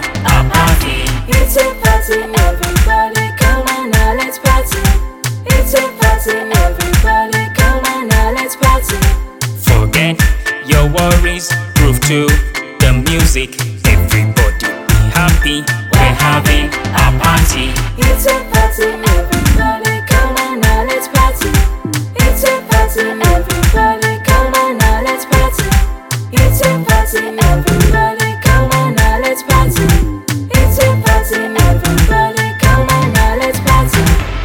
a party. It's a party, everybody come on now, let's party. It's a party, everybody come on now, let's party. Forget your worries, groove to the music. Everybody be happy, we're having a party. It's a party, everybody come on now, let's party. It's a party, everybody come on now, let's party. It's a party, everybody come on now, let's party. It's a party, everybody come on now, let's party.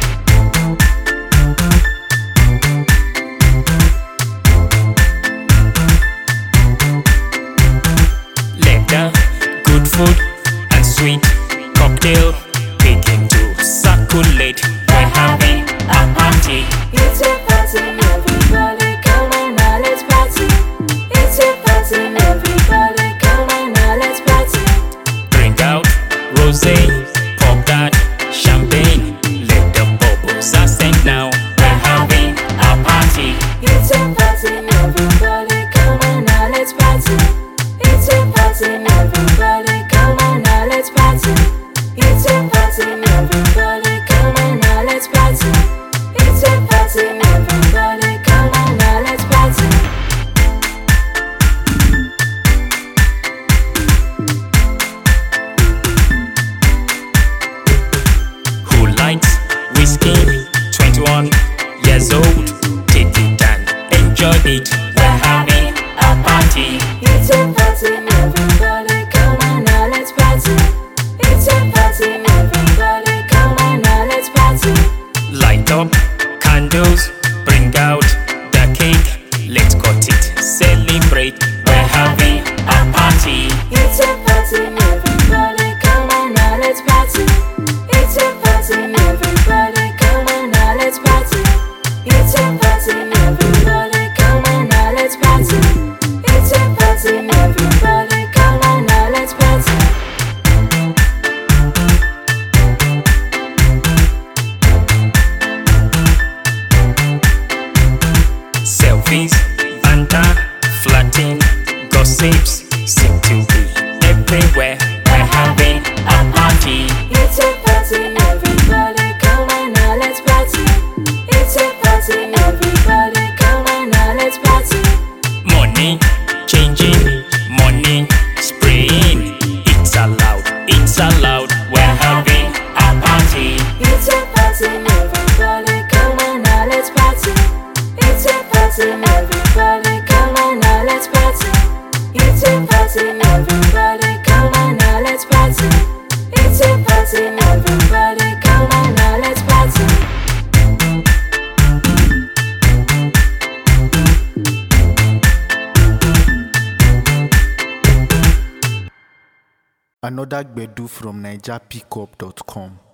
Leather, good food and sweet cocktail begin to circulate. We're having a party. It's a party, everybody come on now, let's party. It's a party, everybody come on now, let's party. Bring out rosé, pop that champagne. Let the bubbles ascend now. We're having a party. It's a party, everybody come on now, let's party. It's a party, everybody come on now, let's party. It's a party, everybody come on now, let's party. It's a party, everybody come on now, let's party. Who likes whiskey? 21 years old. Take it and enjoy it. We're having a party. It's a party, everybody come on now, let's party. It's a party, everybody come on now, let's party. Light up candles, bring out the cake. Let's cut it, celebrate. We're having a party. It's a party, everybody come on now, let's party. It's a party, everybody come on now, let's party. It's a party, everybody come on now, let's party. It's a party, everybody come on now, let's party. Selfies, banter, flirting, gossips seem to be everywhere. We're having a party. It's a party, everybody come on now, let's party. It's a party, everybody come on now, let's party. Money changing, money spraying. It's allowed, it's allowed. We're having a party. It's a party, everybody come on now, let's party. It's a party, everybody come on now, let's party. It's a party, everybody come on now, let's party. It's a party, everybody come on now, let's party. Another Gbedu from NigerPickup.com.